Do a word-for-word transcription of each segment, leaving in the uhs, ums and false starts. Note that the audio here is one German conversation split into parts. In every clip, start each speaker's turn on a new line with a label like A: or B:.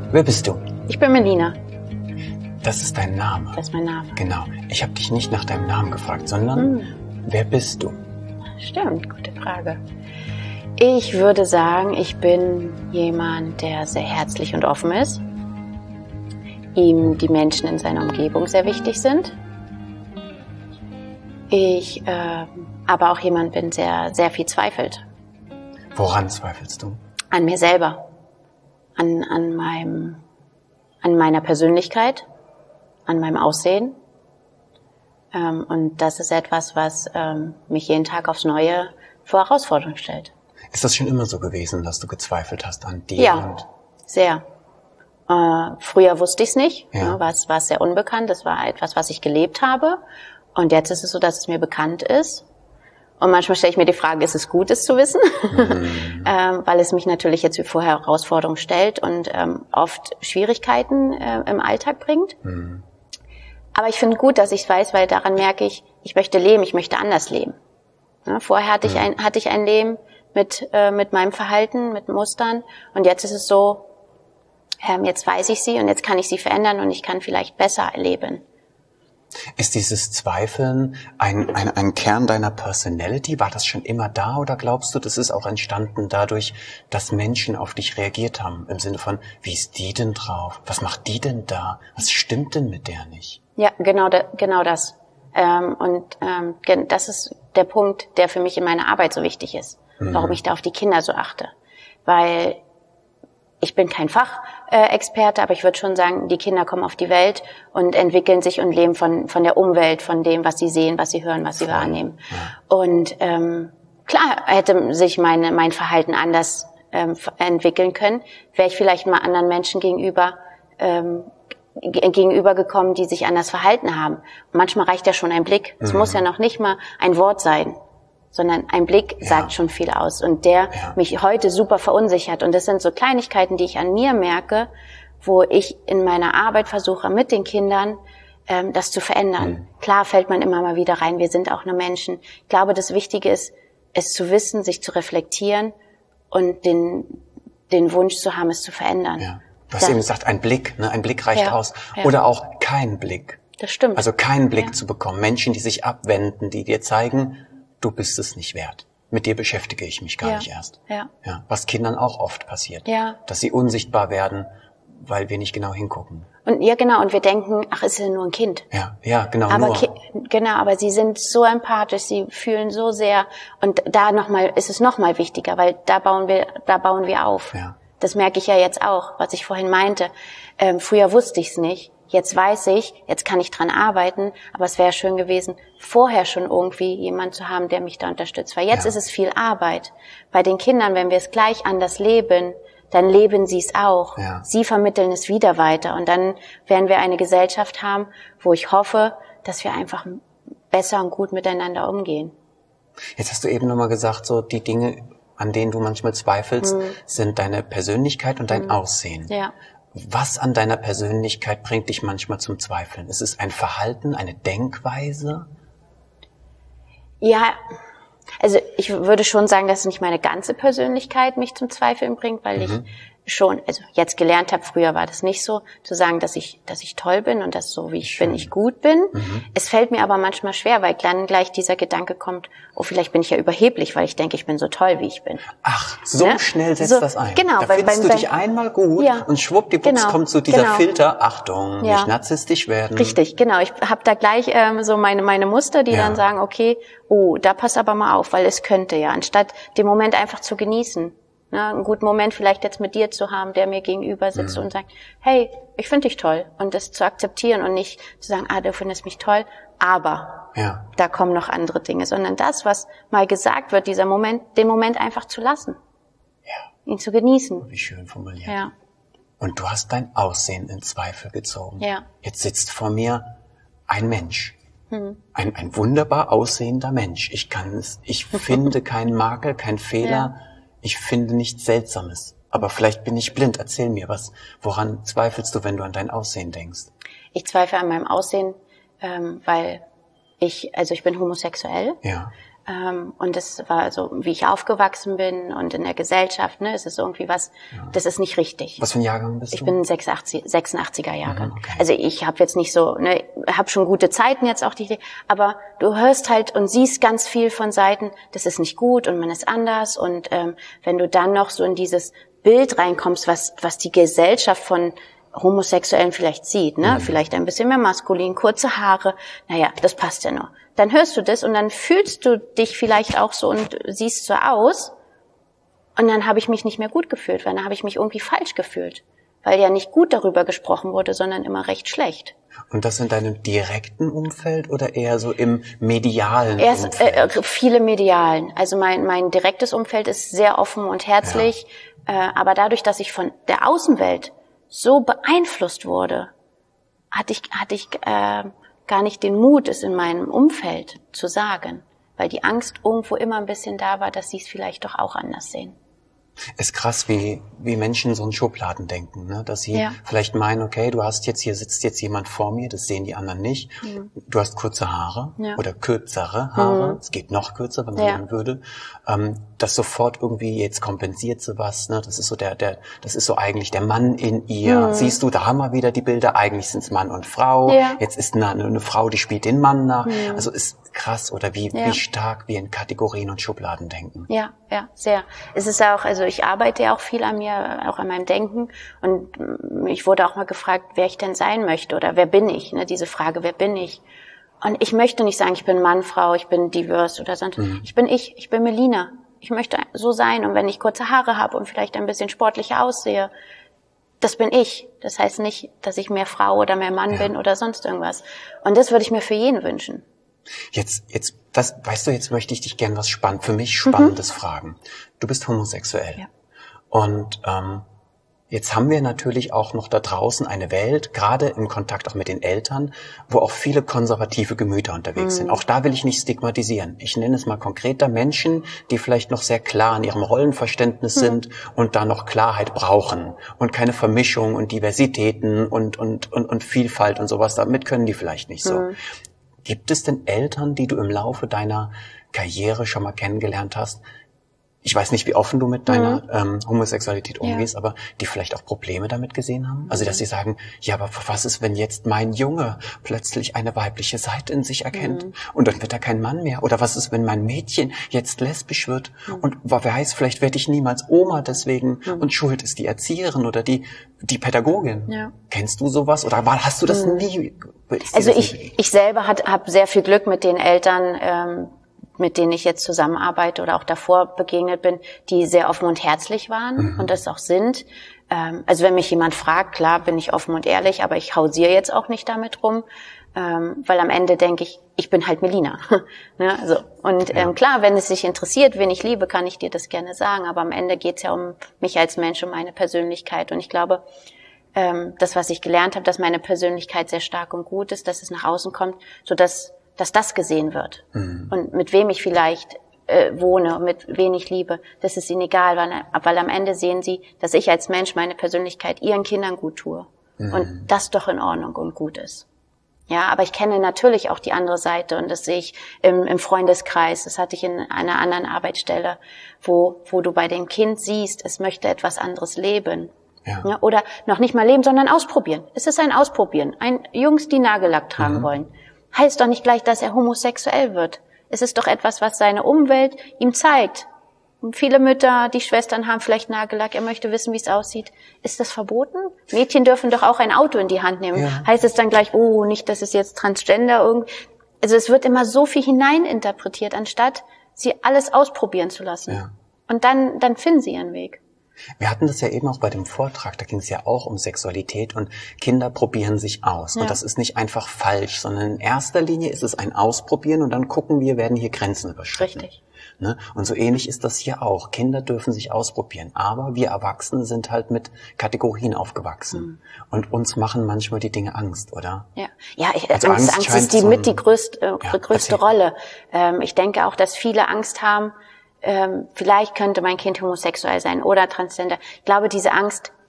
A: Wer bist du?
B: Ich bin Melina.
A: Das ist dein Name?
B: Das ist mein Name.
A: Genau. Ich habe dich nicht nach deinem Namen gefragt, sondern hm. wer bist du?
B: Stimmt, gute Frage. Ich würde sagen, ich bin jemand, der sehr herzlich und offen ist. Ihm die Menschen in seiner Umgebung sehr wichtig sind. Ich äh, aber auch jemand bin, der sehr viel zweifelt.
A: Woran zweifelst du?
B: An mir selber. An, an, meinem, an meiner Persönlichkeit, an meinem Aussehen. Ähm, und das ist etwas, was ähm, mich jeden Tag aufs Neue vor Herausforderungen stellt.
A: Ist das schon immer so gewesen, dass du gezweifelt hast an dir?
B: Ja,
A: und
B: sehr. Äh, früher wusste ich es nicht,
A: ja.
B: ne, war es war sehr unbekannt, das war etwas, was ich gelebt habe. Und jetzt ist es so, dass es mir bekannt ist. Und manchmal stelle ich mir die Frage, ist es gut, es zu wissen? Mhm. ähm, weil es mich natürlich jetzt wie vorher Herausforderungen stellt und ähm, oft Schwierigkeiten äh, im Alltag bringt. Mhm. Aber ich finde gut, dass ich es weiß, weil daran merke ich, ich möchte leben, ich möchte anders leben. Ja, vorher hatte, mhm. ich ein, hatte ich ein Leben mit, äh, mit meinem Verhalten, mit Mustern. Und jetzt ist es so, ähm, jetzt weiß ich sie und jetzt kann ich sie verändern und ich kann vielleicht besser leben.
A: Ist dieses Zweifeln ein, ein, ein Kern deiner Personality? War das schon immer da oder glaubst du, das ist auch entstanden dadurch, dass Menschen auf dich reagiert haben? Im Sinne von, wie ist die denn drauf? Was macht die denn da? Was stimmt denn mit der nicht?
B: Ja, genau, da, genau das. Ähm, und ähm, das ist der Punkt, der für mich in meiner Arbeit so wichtig ist. Mhm. Warum ich da auf die Kinder so achte. Weil ich bin kein Fachexperte, aber ich würde schon sagen, die Kinder kommen auf die Welt und entwickeln sich und leben von von der Umwelt, von dem, was sie sehen, was sie hören, was sie Voll. wahrnehmen. Ja. Und ähm, klar hätte sich meine mein Verhalten anders ähm, entwickeln können, wäre ich vielleicht mal anderen Menschen gegenüber ähm, gegenübergekommen, die sich anders verhalten haben. Und manchmal reicht ja schon ein Blick. Es mhm. muss ja noch nicht mal ein Wort sein, sondern ein Blick ja. sagt schon viel aus und der ja. mich heute super verunsichert. Und das sind so Kleinigkeiten, die ich an mir merke, wo ich in meiner Arbeit versuche, mit den Kindern ähm, das zu verändern. Mhm. Klar fällt man immer mal wieder rein, wir sind auch nur Menschen. Ich glaube, das Wichtige ist, es zu wissen, sich zu reflektieren und den den Wunsch zu haben, es zu verändern.
A: Ja. Du hast das, eben gesagt, ein Blick, ne? Ein Blick reicht
B: ja.
A: aus.
B: Ja.
A: Oder auch kein Blick.
B: Das stimmt.
A: Also keinen Blick
B: ja.
A: zu bekommen. Menschen, die sich abwenden, die dir zeigen, du bist es nicht wert. Mit dir beschäftige ich mich gar
B: ja.
A: nicht erst.
B: Ja.
A: Ja. Was Kindern auch oft passiert.
B: Ja.
A: Dass sie unsichtbar werden, weil wir nicht genau hingucken.
B: Und ja, genau. Und wir denken, ach, ist ja nur ein Kind.
A: Ja, ja, genau.
B: Aber
A: nur.
B: Ki- genau, aber sie sind so empathisch, sie fühlen so sehr. Und da nochmal, ist es nochmal wichtiger, weil da bauen wir, da bauen wir auf.
A: Ja.
B: Das merke ich ja jetzt auch, was ich vorhin meinte. Ähm, früher wusste ich es nicht. Jetzt weiß ich, jetzt kann ich dran arbeiten, aber es wäre schön gewesen, vorher schon irgendwie jemand zu haben, der mich da unterstützt. Weil jetzt ja. ist es viel Arbeit. Bei den Kindern, wenn wir es gleich anders leben, dann leben sie es auch.
A: Ja.
B: Sie vermitteln es wieder weiter. Und dann werden wir eine Gesellschaft haben, wo ich hoffe, dass wir einfach besser und gut miteinander umgehen.
A: Jetzt hast du eben nochmal gesagt, so die Dinge, an denen du manchmal zweifelst, hm. sind deine Persönlichkeit und dein hm. Aussehen.
B: Ja.
A: Was an deiner Persönlichkeit bringt dich manchmal zum Zweifeln? Ist es ein Verhalten, eine Denkweise?
B: Ja, also ich würde schon sagen, dass nicht meine ganze Persönlichkeit mich zum Zweifeln bringt, weil mhm. ich schon, also jetzt gelernt habe, früher war das nicht so, zu sagen, dass ich, dass ich toll bin und dass so wie ich Schön. bin, ich gut bin. Mhm. Es fällt mir aber manchmal schwer, weil dann gleich dieser Gedanke kommt, oh, vielleicht bin ich ja überheblich, weil ich denke, ich bin so toll, wie ich bin.
A: Ach, so ne? schnell setzt
B: so,
A: das ein.
B: Genau.
A: Da
B: weil,
A: findest
B: weil,
A: du dich einmal gut
B: ja,
A: und schwuppdiwupps
B: genau,
A: kommt so dieser
B: genau.
A: Filter, Achtung,
B: ja.
A: nicht narzisstisch werden.
B: Richtig, genau. Ich habe da gleich ähm, so meine meine Muster, die ja. dann sagen, okay, oh, da pass aber mal auf, weil es könnte ja, anstatt den Moment einfach zu genießen. Ja, einen guten Moment vielleicht jetzt mit dir zu haben, der mir gegenüber sitzt mhm. und sagt, hey, ich finde dich toll. Und das zu akzeptieren und nicht zu sagen, ah, du findest mich toll, aber
A: ja.
B: da kommen noch andere Dinge. Sondern das, was mal gesagt wird, dieser Moment, den Moment einfach zu lassen.
A: Ja.
B: Ihn zu genießen.
A: Wie schön formuliert.
B: Ja.
A: Und du hast dein Aussehen in Zweifel gezogen.
B: Ja.
A: Jetzt sitzt vor mir ein Mensch.
B: Hm.
A: Ein, ein wunderbar aussehender Mensch. Ich kann es, ich finde keinen Makel, keinen Fehler. Ja. Ich finde nichts Seltsames. Aber vielleicht bin ich blind. Erzähl mir was. Woran zweifelst du, wenn du an dein Aussehen denkst?
B: Ich zweifle an meinem Aussehen, ähm, weil ich, also ich bin homosexuell.
A: Ja.
B: Ähm, und das war so, wie ich aufgewachsen bin und in der Gesellschaft, ne, es ist irgendwie was, ja. das ist nicht richtig.
A: Was für ein Jahrgang bist du?
B: Ich bin ein sechsundachtziger Jahrgang.
A: Mhm, okay.
B: Also ich habe jetzt nicht so, ne, habe schon gute Zeiten jetzt auch, die, aber du hörst halt und siehst ganz viel von Seiten, das ist nicht gut und man ist anders. Und ähm, wenn du dann noch so in dieses Bild reinkommst, was was die Gesellschaft von Homosexuellen vielleicht sieht, ne, mhm. vielleicht ein bisschen mehr maskulin, kurze Haare, naja, das passt ja noch. Dann hörst du das und dann fühlst du dich vielleicht auch so und siehst so aus. Und dann habe ich mich nicht mehr gut gefühlt, weil dann habe ich mich irgendwie falsch gefühlt. Weil ja nicht gut darüber gesprochen wurde, sondern immer recht schlecht.
A: Und das in deinem direkten Umfeld oder eher so im medialen
B: Erst,
A: Umfeld?
B: Äh, viele medialen. Also mein, mein direktes Umfeld ist sehr offen und herzlich. Ja. Äh, aber dadurch, dass ich von der Außenwelt so beeinflusst wurde, hatte ich, hatte ich äh, gar nicht den Mut, es in meinem Umfeld zu sagen, weil die Angst irgendwo immer ein bisschen da war, dass sie es vielleicht doch auch anders sehen.
A: Ist krass, wie wie Menschen so in Schubladen denken, ne? Dass sie
B: ja.
A: vielleicht meinen, okay, du hast jetzt hier sitzt jetzt jemand vor mir, das sehen die anderen nicht. Mhm. Du hast kurze Haare ja. oder kürzere Haare. Mhm. Es geht noch kürzer, wenn man ja. würde. Ähm, das sofort irgendwie jetzt kompensiert sie was, ne? Das ist so der der das ist so eigentlich der Mann in ihr. Mhm. Siehst du, da haben wir wieder die Bilder. Eigentlich sind's Mann und Frau. Ja. Jetzt ist eine, eine Frau, die spielt den Mann nach. Mhm. Also ist krass, oder wie ja. wie stark wir in Kategorien und Schubladen denken.
B: Ja, ja, sehr. Es ist auch, also ich arbeite ja auch viel an mir, auch an meinem Denken, und ich wurde auch mal gefragt, wer ich denn sein möchte oder wer bin ich, ne, diese Frage, wer bin ich? Und ich möchte nicht sagen, ich bin Mann, Frau, ich bin divers oder sonst, mhm. ich bin ich, ich bin Melina. Ich möchte so sein, und wenn ich kurze Haare habe und vielleicht ein bisschen sportlicher aussehe, das bin ich. Das heißt nicht, dass ich mehr Frau oder mehr Mann ja. bin oder sonst irgendwas. Und das würde ich mir für jeden wünschen.
A: Jetzt, jetzt, das, weißt du, jetzt möchte ich dich gern was spannend, für mich Spannendes mhm. fragen. Du bist homosexuell. Ja. Und ähm, jetzt haben wir natürlich auch noch da draußen eine Welt, gerade im Kontakt auch mit den Eltern, wo auch viele konservative Gemüter unterwegs mhm. sind. Auch da will ich nicht stigmatisieren. Ich nenne es mal konkreter Menschen, die vielleicht noch sehr klar in ihrem Rollenverständnis mhm. sind und da noch Klarheit brauchen und keine Vermischung und Diversitäten und und und, und Vielfalt und sowas. Damit können die vielleicht nicht so. Mhm. Gibt es denn Eltern, die du im Laufe deiner Karriere schon mal kennengelernt hast? Ich weiß nicht, wie offen du mit deiner mhm. ähm, Homosexualität umgehst, ja. aber die vielleicht auch Probleme damit gesehen haben? Also, dass sie sagen, ja, aber was ist, wenn jetzt mein Junge plötzlich eine weibliche Seite in sich erkennt mhm. und dann wird er kein Mann mehr? Oder was ist, wenn mein Mädchen jetzt lesbisch wird mhm. und wer weiß, vielleicht werde ich niemals Oma deswegen mhm. und schuld ist die Erzieherin oder die die Pädagogin. Ja. Kennst du sowas oder hast du das mhm. nie?
B: Also ich ich selber habe sehr viel Glück mit den Eltern, ähm, mit denen ich jetzt zusammenarbeite oder auch davor begegnet bin, die sehr offen und herzlich waren mhm. und das auch sind. Ähm, also wenn mich jemand fragt, klar bin ich offen und ehrlich, aber ich hausiere jetzt auch nicht damit rum, ähm, weil am Ende denke ich, ich bin halt Melina. Ne? Also, und ja. ähm, klar, wenn es dich interessiert, wen ich liebe, kann ich dir das gerne sagen, aber am Ende geht's ja um mich als Mensch, um meine Persönlichkeit, und ich glaube, ähm, das, was ich gelernt habe, dass meine Persönlichkeit sehr stark und gut ist, dass es nach außen kommt, so dass dass das gesehen wird. Mhm. Und mit wem ich vielleicht äh, wohne, mit wen ich liebe, das ist ihnen egal, weil, weil am Ende sehen sie, dass ich als Mensch meine Persönlichkeit ihren Kindern gut tue. Mhm. Und das doch in Ordnung und gut ist. Ja, aber ich kenne natürlich auch die andere Seite, und das sehe ich im, im Freundeskreis. Das hatte ich in einer anderen Arbeitsstelle, wo, wo du bei dem Kind siehst, es möchte etwas anderes leben. Ja. Ja, oder noch nicht mal leben, sondern ausprobieren. Es ist ein Ausprobieren. Ein Jungs, die Nagellack tragen mhm. wollen. Heißt doch nicht gleich, dass er homosexuell wird. Es ist doch etwas, was seine Umwelt ihm zeigt. Und viele Mütter, die Schwestern haben vielleicht Nagellack, er möchte wissen, wie es aussieht. Ist das verboten? Mädchen dürfen doch auch ein Auto in die Hand nehmen. Ja. Heißt es dann gleich, oh, nicht, dass es jetzt Transgender irgendwie... Also es wird immer so viel hineininterpretiert, anstatt sie alles ausprobieren zu lassen. Ja. Und dann, dann finden sie ihren Weg.
A: Wir hatten das ja eben auch bei dem Vortrag, da ging es ja auch um Sexualität, und Kinder probieren sich aus. Ja. Und das ist nicht einfach falsch, sondern in erster Linie ist es ein Ausprobieren, und dann gucken wir, werden hier Grenzen überschritten.
B: Richtig.
A: Ne? Und so ähnlich ist das hier auch. Kinder dürfen sich ausprobieren, aber wir Erwachsene sind halt mit Kategorien aufgewachsen. Mhm. Und uns machen manchmal die Dinge Angst, oder?
B: Ja, ja ich, also Angst, Angst, Angst ist die so mit die größte, äh, ja, größte Rolle. Ähm, ich denke auch, dass viele Angst haben, Ähm, vielleicht könnte mein Kind homosexuell sein oder Transgender. Ich glaube, diese Angst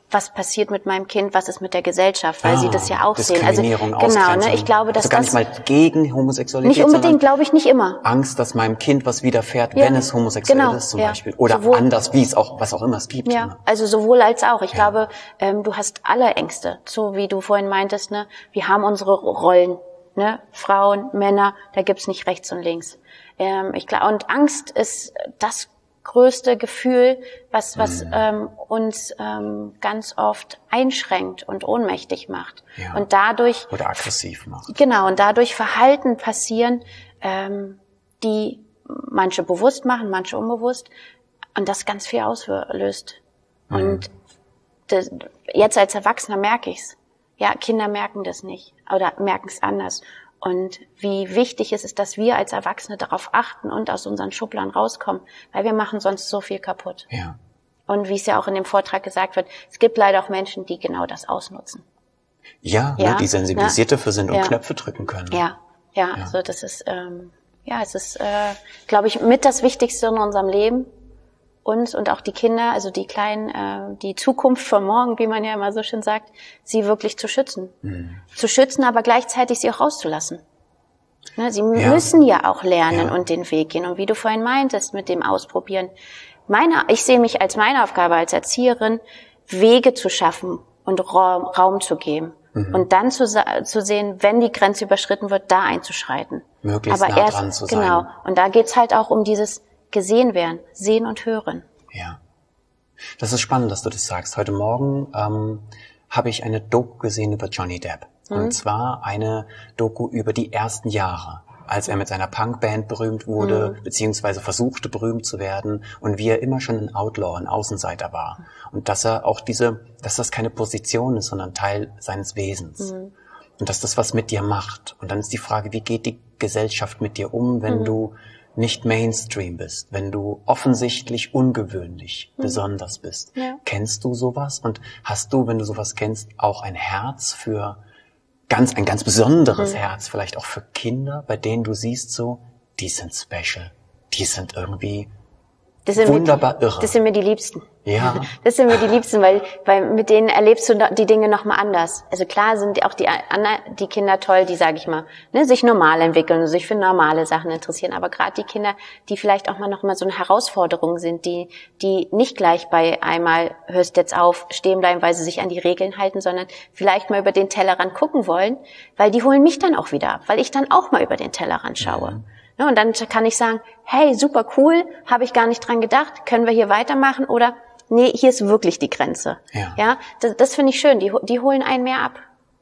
B: was passiert mit meinem Kind, was ist mit der Gesellschaft, weil ah, sie das ja auch sehen. Also genau,
A: ne,
B: ich glaube, dass
A: also gar
B: das
A: nicht mal gegen Homosexualität,
B: nicht unbedingt, glaube ich, nicht immer.
A: Angst, dass meinem Kind was widerfährt, ja, wenn es homosexuell genau, ist zum ja. Beispiel, oder sowohl, anders, wie es auch, was auch immer es gibt.
B: Ja,
A: ne?
B: Also sowohl als auch. Ich
A: ja.
B: glaube, ähm, du hast alle Ängste, so wie du vorhin meintest, ne, wir haben unsere Rollen, ne, Frauen, Männer, da gibt's nicht rechts und links. Ähm, ich glaube, und Angst ist das größte Gefühl, was was mhm. ähm, uns ähm, ganz oft einschränkt und ohnmächtig macht.
A: Ja.
B: Und dadurch
A: oder aggressiv macht.
B: Genau, und dadurch Verhalten passieren, ähm, die manche bewusst machen, manche unbewusst, und das ganz viel auslöst. Mhm. Und das, jetzt als Erwachsener merke ich's. Ja, Kinder merken das nicht oder merken es anders. Und wie wichtig es ist, dass wir als Erwachsene darauf achten und aus unseren Schubladen rauskommen, weil wir machen sonst so viel kaputt.
A: Ja.
B: Und wie es ja auch in dem Vortrag gesagt wird, es gibt leider auch Menschen, die genau das ausnutzen.
A: Ja, ja, ne, die sensibilisiert dafür sind und
B: ja.
A: Knöpfe drücken können.
B: Ja, ja, ja. Also das ist, ähm, ja, es ist, äh, glaube ich, mit das Wichtigste in unserem Leben. Uns und auch die Kinder, also die Kleinen, äh, die Zukunft von morgen, wie man ja immer so schön sagt, sie wirklich zu schützen. Mhm. Zu schützen, aber gleichzeitig sie auch rauszulassen. Ne, sie ja. müssen ja auch lernen ja. und den Weg gehen. Und wie du vorhin meintest, mit dem Ausprobieren. Meine, ich sehe mich als meine Aufgabe als Erzieherin, Wege zu schaffen und Raum, Raum zu geben. Mhm. Und dann zu, zu sehen, wenn die Grenze überschritten wird, da einzuschreiten.
A: Möglichst
B: aber
A: nah
B: erst,
A: dran zu sein.
B: Genau. Und da geht's halt auch um dieses gesehen werden, sehen und hören.
A: Ja, das ist spannend, dass du das sagst. Heute Morgen ähm, habe ich eine Doku gesehen über Johnny Depp. Mhm. Und zwar eine Doku über die ersten Jahre, als er mit seiner Punkband berühmt wurde, mhm. beziehungsweise versuchte berühmt zu werden und wie er immer schon ein Outlaw, ein Außenseiter war. Und dass er auch diese, dass das keine Position ist, sondern Teil seines Wesens. Mhm. Und dass das was mit dir macht. Und dann ist die Frage, wie geht die Gesellschaft mit dir um, wenn mhm. du nicht Mainstream bist, wenn du offensichtlich ungewöhnlich mhm. besonders bist. Ja. Kennst du sowas? Und hast du, wenn du sowas kennst, auch ein Herz für ganz, ein ganz besonderes mhm. Herz, vielleicht auch für Kinder, bei denen du siehst so, die sind special, die sind irgendwie
B: das sind
A: wunderbar
B: mir,
A: irre.
B: Das sind mir die Liebsten.
A: Ja.
B: Das sind mir die Liebsten, weil, weil mit denen erlebst du die Dinge nochmal anders. Also klar sind auch die, die Kinder toll, die, sage ich mal, ne, sich normal entwickeln und sich für normale Sachen interessieren. Aber gerade die Kinder, die vielleicht auch mal noch mal so eine Herausforderung sind, die, die nicht gleich bei einmal hörst jetzt auf, stehen bleiben, weil sie sich an die Regeln halten, sondern vielleicht mal über den Tellerrand gucken wollen, weil die holen mich dann auch wieder ab, weil ich dann auch mal über den Tellerrand schaue. Mhm. Und dann kann ich sagen, hey, super cool, habe ich gar nicht dran gedacht, können wir hier weitermachen oder nee, hier ist wirklich die Grenze.
A: Ja,
B: ja das, das finde ich schön, die, die holen einen mehr ab.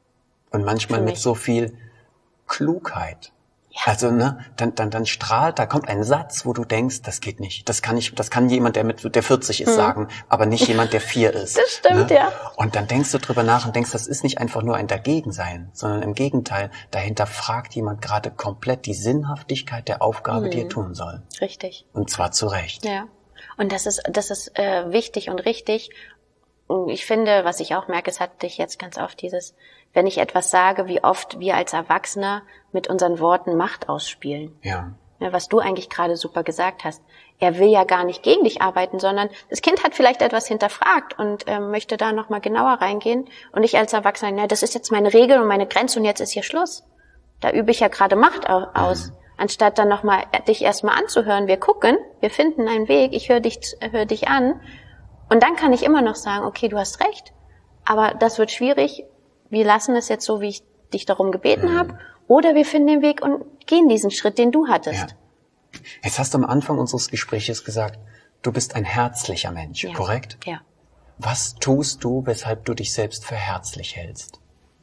A: Und manchmal mit so viel Klugheit. Ja. Also, ne, dann, dann, dann strahlt, da kommt ein Satz, wo du denkst, das geht nicht. Das kann ich, das kann jemand, der mit, der vierzig ist, hm. sagen, aber nicht jemand, der vier ist.
B: Das stimmt,
A: ne?
B: ja.
A: Und dann denkst du drüber nach und denkst, das ist nicht einfach nur ein Dagegensein, sondern im Gegenteil, dahinter fragt jemand gerade komplett die Sinnhaftigkeit der Aufgabe, hm. die er tun soll.
B: Richtig.
A: Und zwar zu Recht.
B: Ja. Und das ist, das ist äh, wichtig und richtig. Und ich finde, was ich auch merke, es hat dich jetzt ganz oft dieses, wenn ich etwas sage, wie oft wir als Erwachsene mit unseren Worten Macht ausspielen.
A: Ja.
B: Ja, was du eigentlich gerade super gesagt hast. Er will ja gar nicht gegen dich arbeiten, sondern das Kind hat vielleicht etwas hinterfragt und ähm, möchte da nochmal genauer reingehen. Und ich als Erwachsener, na, das ist jetzt meine Regel und meine Grenze und jetzt ist hier Schluss. Da übe ich ja gerade Macht aus. Mhm. Anstatt dann nochmal dich erstmal anzuhören. Wir gucken, wir finden einen Weg, ich höre dich, hör dich an. Und dann kann ich immer noch sagen, okay, du hast recht, aber das wird schwierig. Wir lassen es jetzt so, wie ich dich darum gebeten mhm. habe. Oder wir finden den Weg und gehen diesen Schritt, den du hattest.
A: Ja. Jetzt hast du am Anfang unseres Gespräches gesagt, du bist ein herzlicher Mensch,
B: ja.
A: korrekt?
B: Ja.
A: Was tust du, weshalb du dich selbst für herzlich hältst?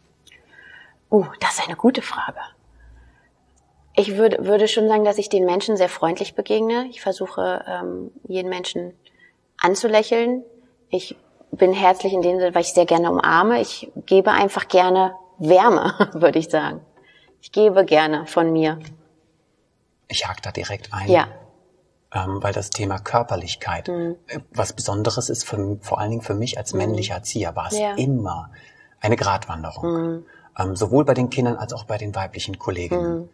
B: Oh, das ist eine gute Frage. Ich würde, würde schon sagen, dass ich den Menschen sehr freundlich begegne. Ich versuche, ähm, jeden Menschen anzulächeln. Ich bin herzlich in dem Sinne, weil ich sehr gerne umarme. Ich gebe einfach gerne Wärme, würde ich sagen. Ich gebe gerne von mir.
A: Ich hake da direkt ein.
B: Ja.
A: Ähm, weil das Thema Körperlichkeit mhm. was Besonderes ist, für, vor allen Dingen für mich als männlicher Erzieher war es ja. immer eine Gratwanderung. Mhm. Ähm, sowohl bei den Kindern als auch bei den weiblichen Kolleginnen. Mhm.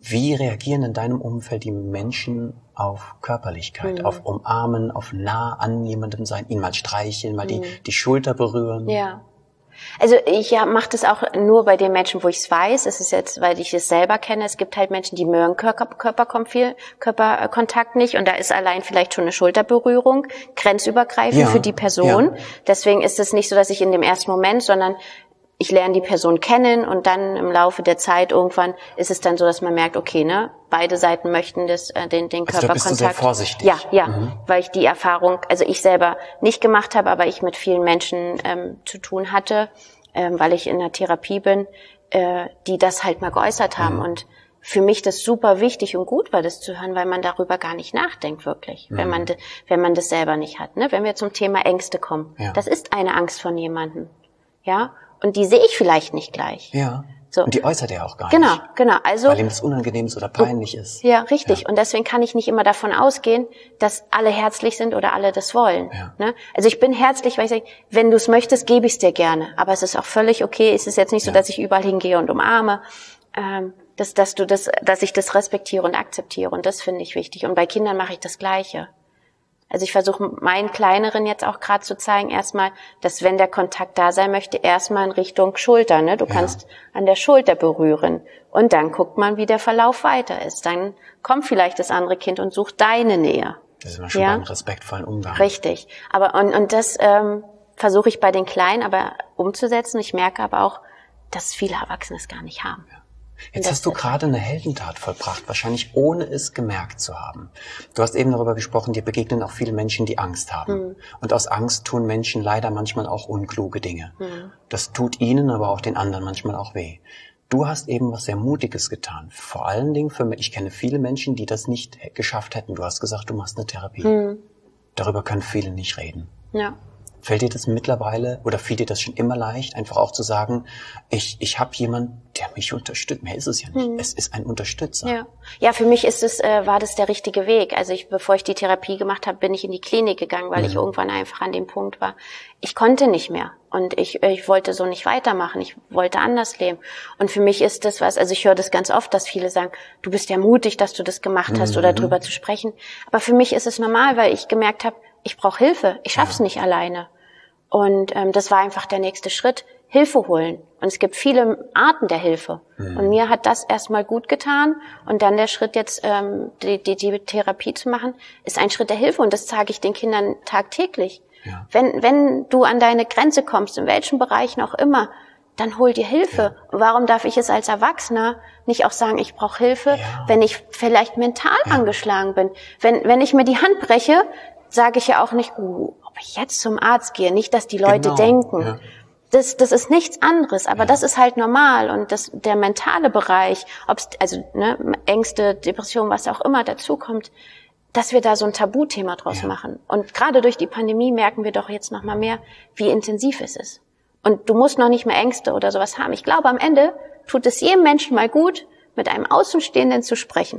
A: Wie reagieren in deinem Umfeld die Menschen auf Körperlichkeit, mhm. auf Umarmen, auf nah an jemandem sein, ihn mal streicheln, mal mhm. die, die Schulter berühren?
B: Ja. Also ich ja, mache das auch nur bei den Menschen, wo ich es weiß. Es ist jetzt, weil ich es selber kenne. Es gibt halt Menschen, die mögen Körper, Körperkontakt Körperkontakt nicht. Und da ist allein vielleicht schon eine Schulterberührung grenzübergreifend ja. für die Person. Ja. Deswegen ist es nicht so, dass ich in dem ersten Moment, sondern ich lerne die Person kennen und dann im Laufe der Zeit irgendwann ist es dann so, dass man merkt, okay, ne, beide Seiten möchten das, äh, den, den
A: also
B: Körperkontakt.
A: Da bist du sehr vorsichtig.
B: Ja, ja, mhm. weil ich die Erfahrung, also ich selber nicht gemacht habe, aber ich mit vielen Menschen ähm, zu tun hatte, ähm, weil ich in der Therapie bin, äh, die das halt mal geäußert haben. Mhm. Und für mich das super wichtig und gut war, das zu hören, weil man darüber gar nicht nachdenkt wirklich, mhm. wenn man wenn man das selber nicht hat. Ne? Wenn wir zum Thema Ängste kommen, ja. das ist eine Angst von jemandem, ja. Und die sehe ich vielleicht nicht gleich.
A: Ja. So. Und die äußert er auch gar
B: genau,
A: nicht.
B: Genau, genau. Also
A: weil ihm das unangenehm ist oder peinlich ist.
B: Ja, richtig. Ja. Und deswegen kann ich nicht immer davon ausgehen, dass alle herzlich sind oder alle das wollen. Ja. Ne? Also ich bin herzlich, weil ich sage, wenn du es möchtest, gebe ich es dir gerne. Aber es ist auch völlig okay. Es ist jetzt nicht so, ja. dass ich überall hingehe und umarme. Ähm, dass, dass du das, dass ich das respektiere und akzeptiere. Und das finde ich wichtig. Und bei Kindern mache ich das Gleiche. Also ich versuche meinen Kleineren jetzt auch gerade zu zeigen, erstmal, dass wenn der Kontakt da sein möchte, erstmal in Richtung Schulter, ne? Du ja. kannst an der Schulter berühren. Und dann guckt man, wie der Verlauf weiter ist. Dann kommt vielleicht das andere Kind und sucht deine Nähe.
A: Das ist immer schon ja? beim respektvollen Umgang.
B: Richtig. Aber und, und das ähm, versuche ich bei den Kleinen aber umzusetzen. Ich merke aber auch, dass viele Erwachsene es gar nicht haben.
A: Ja. Jetzt hast du gerade eine Heldentat vollbracht, wahrscheinlich ohne es gemerkt zu haben. Du hast eben darüber gesprochen, dir begegnen auch viele Menschen, die Angst haben. Mhm. Und aus Angst tun Menschen leider manchmal auch unkluge Dinge. Mhm. Das tut ihnen, aber auch den anderen manchmal auch weh. Du hast eben was sehr Mutiges getan. Vor allen Dingen für mich, ich kenne viele Menschen, die das nicht geschafft hätten. Du hast gesagt, du machst eine Therapie. Mhm. Darüber können viele nicht reden.
B: Ja.
A: Fällt dir das mittlerweile oder fiel dir das schon immer leicht, einfach auch zu sagen, ich ich habe jemanden, der mich unterstützt. Mehr ist es ja nicht. Mhm. Es ist ein Unterstützer.
B: Ja, ja, für mich ist es äh, war das der richtige Weg. Also ich, bevor ich die Therapie gemacht habe, bin ich in die Klinik gegangen, weil mhm. ich irgendwann einfach an dem Punkt war. Ich konnte nicht mehr und ich ich wollte so nicht weitermachen. Ich wollte anders leben. Und für mich ist das was. Also ich höre das ganz oft, dass viele sagen, du bist ja mutig, dass du das gemacht hast mhm. oder drüber zu sprechen. Aber für mich ist es normal, weil ich gemerkt habe, ich brauche Hilfe. Ich schaff's ja. nicht alleine. Und ähm, das war einfach der nächste Schritt, Hilfe holen. Und es gibt viele Arten der Hilfe. Mhm. Und mir hat das erstmal gut getan. Und dann der Schritt jetzt, ähm, die, die, die Therapie zu machen, ist ein Schritt der Hilfe. Und das zeige ich den Kindern tagtäglich. Ja. Wenn, wenn du an deine Grenze kommst, in welchen Bereichen auch immer, dann hol dir Hilfe. Ja. Warum darf ich es als Erwachsener nicht auch sagen, ich brauche Hilfe, ja. wenn ich vielleicht mental ja. angeschlagen bin? Wenn, wenn ich mir die Hand breche, sage ich ja auch nicht, uh, ob ich jetzt zum Arzt gehe, nicht, dass die Leute genau, denken. Ja. Das, das ist nichts anderes, aber ja. das ist halt normal und das, der mentale Bereich, ob's, also, ne, Ängste, Depression, was auch immer dazukommt, dass wir da so ein Tabuthema draus ja. machen. Und gerade durch die Pandemie merken wir doch jetzt noch mal mehr, wie intensiv es ist. Und du musst noch nicht mehr Ängste oder sowas haben. Ich glaube, am Ende tut es jedem Menschen mal gut, mit einem Außenstehenden zu sprechen.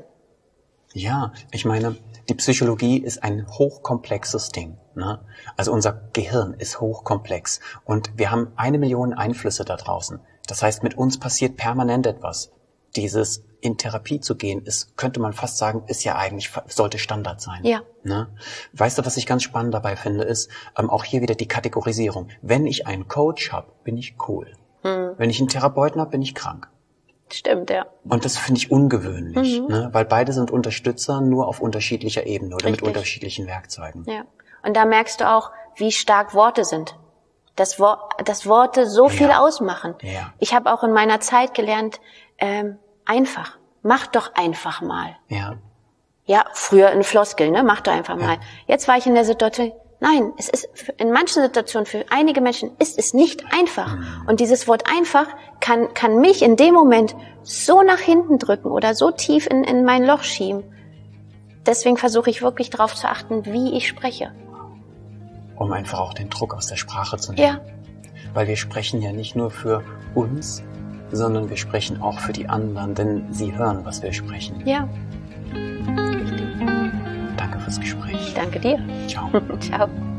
A: Ja, ich meine, die Psychologie ist ein hochkomplexes Ding. Ne? Also unser Gehirn ist hochkomplex und wir haben eine Million Einflüsse da draußen. Das heißt, mit uns passiert permanent etwas. Dieses in Therapie zu gehen, ist, könnte man fast sagen, ist ja eigentlich, sollte Standard sein.
B: Ja.
A: Ne? Weißt du, was ich ganz spannend dabei finde, ist ähm, auch hier wieder die Kategorisierung. Wenn ich einen Coach habe, bin ich cool. Hm. Wenn ich einen Therapeuten habe, bin ich krank.
B: Stimmt, ja.
A: Und das finde ich ungewöhnlich, mhm. ne? Weil beide sind Unterstützer, nur auf unterschiedlicher Ebene oder Richtig. Mit unterschiedlichen Werkzeugen.
B: Ja. Und da merkst du auch, wie stark Worte sind. Dass, Wo- dass Worte so viel ja. ausmachen.
A: Ja.
B: Ich habe auch in meiner Zeit gelernt, ähm, einfach. Mach doch einfach mal.
A: Ja.
B: Ja, früher in Floskel, ne? Mach doch einfach mal. Ja. Jetzt war ich in der Situation, nein, es ist in manchen Situationen für einige Menschen ist es nicht einfach. Mhm. Und dieses Wort einfach kann kann mich in dem Moment so nach hinten drücken oder so tief in in mein Loch schieben. Deswegen versuche ich wirklich darauf zu achten, wie ich spreche.
A: Um einfach auch den Druck aus der Sprache zu nehmen.
B: Ja.
A: Weil wir sprechen ja nicht nur für uns, sondern wir sprechen auch für die anderen, denn sie hören, was wir sprechen.
B: Ja.
A: Danke fürs Gespräch.
B: Danke dir.
A: Ciao.
B: Ciao.